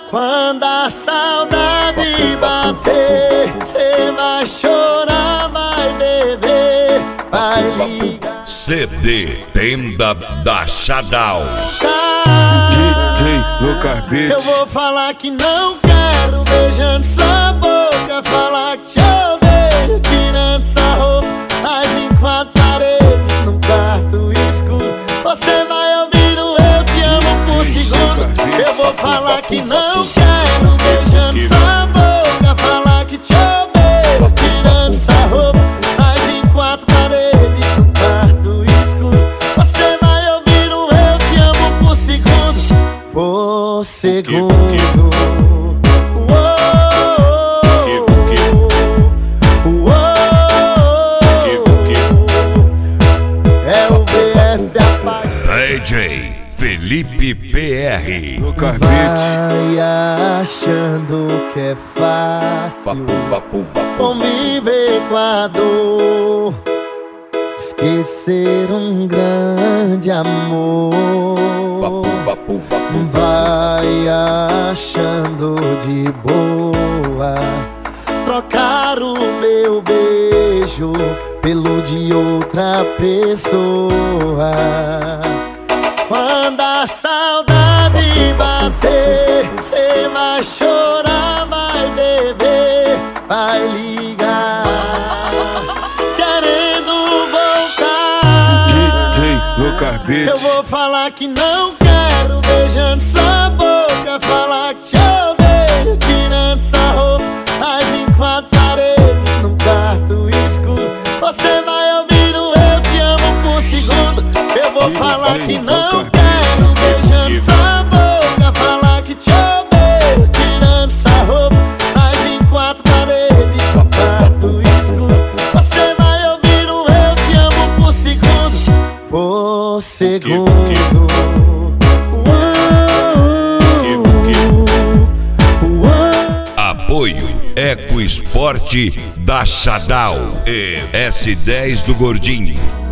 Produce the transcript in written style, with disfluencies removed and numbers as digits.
Quando a saudade bater, cê vai chorar, vai beber, vai ligar. CD Tenda da Shadal. DJ Lucas Beats. Eu vou falar que não quero, beijando sua boca. Falar que te odeio, tirando sua roupa. Mas em quatro paredes, num quarto escuro, você vai ouvir o eu te amo por segundos. Eu vou falar que não quero, beijando sua boca. Falar que te odeio, tirando sua roupa. Mas em quatro paredes, num quarto escuro, você vai ouvir o eu te amo por segundos. Por segundo. DJ Felipe PR. Lucas Beats. Vai achando que é fácil conviver com a dor, esquecer um grande amor. Vai achando de boa trocar o meu beijo pelo de outra pessoa. Quando a saudade bater, cê vai chorar, vai beber, vai ligar, querendo voltar. DJ Lucas Beats. Eu vou falar que não quero, beijando sua boca. Falar que te odeio, tirando sua roupa. Mas em quatro paredes, num quarto escuro, você vai ouvir o eu te amo por segundo. Eu vou falar que não quero, beijando sua boca. Falar que te odeio, tirando sua roupa. Mas em quatro paredes, num quarto escuro, você vai ouvir o eu te amo por segundo. Por segundo. Apoio Eco Esporte da Shadal e S10 do Gordinho.